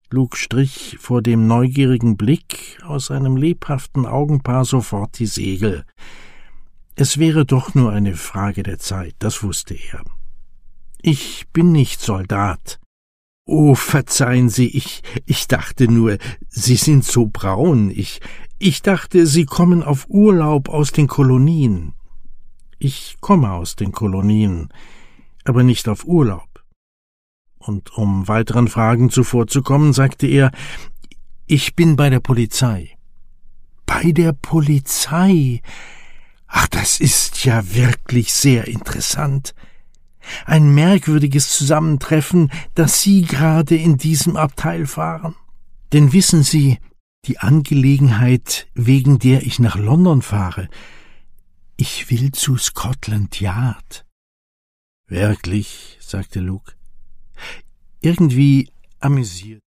Luke strich vor dem neugierigen Blick aus seinem lebhaften Augenpaar sofort die Segel. Es wäre doch nur eine Frage der Zeit, das wusste er. »Ich bin nicht Soldat.« »Oh, verzeihen Sie, ich dachte nur, Sie sind so braun. Ich dachte, Sie kommen auf Urlaub aus den Kolonien.« »Ich komme aus den Kolonien, aber nicht auf Urlaub.« Und um weiteren Fragen zuvorzukommen, sagte er, »Ich bin bei der Polizei.« »Bei der Polizei? Ach, das ist ja wirklich sehr interessant. Ein merkwürdiges Zusammentreffen, dass Sie gerade in diesem Abteil fahren. Denn wissen Sie, die Angelegenheit, wegen der ich nach London fahre, ich will zu Scotland Yard.« »Wirklich?«, sagte Luke. Irgendwie amüsiert